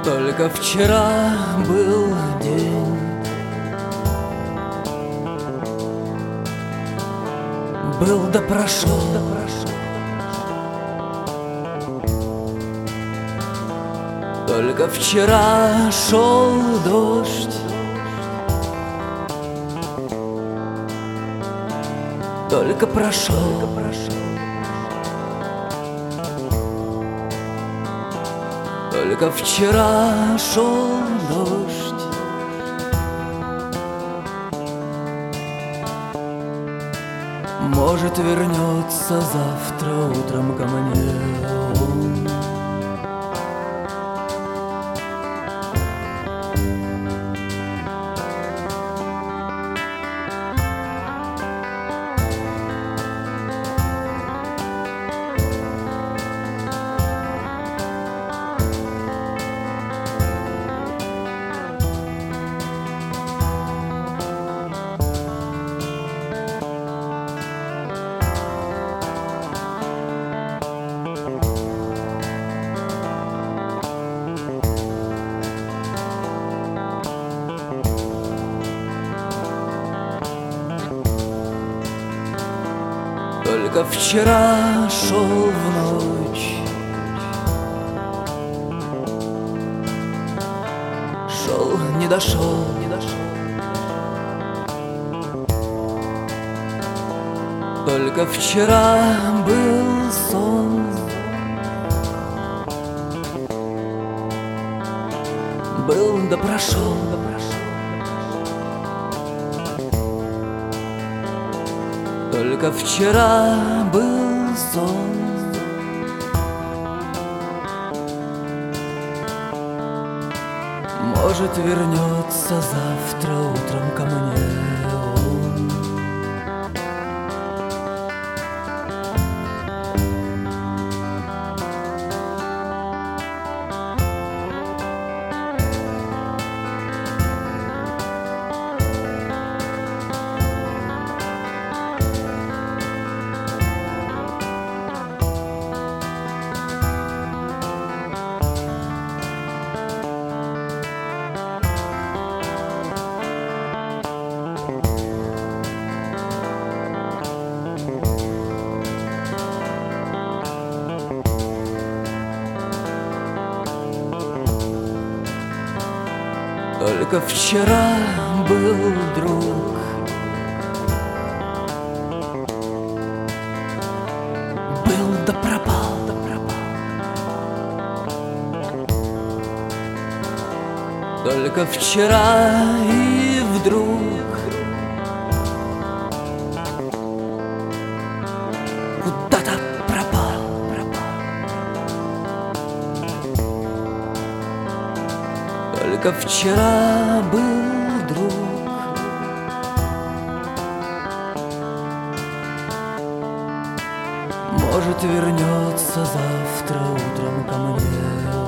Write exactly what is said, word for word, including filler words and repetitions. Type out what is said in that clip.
Только вчера был день, был да прошел, только вчера шел дождь, только прошел. Только вчера шел дождь, может, вернется завтра утром ко мне он. Только вчера шел в ночь, шел, не дошел, не дошел. Только вчера был сон, был да прошел, да прошел. Только вчера был сон, может, вернется завтра утром ко мне он. Только вчера был друг, был да пропал, да пропал. Только вчера и вдруг куда-то пропал, пропал. Только вчера был друг, может, вернется завтра утром ко мне.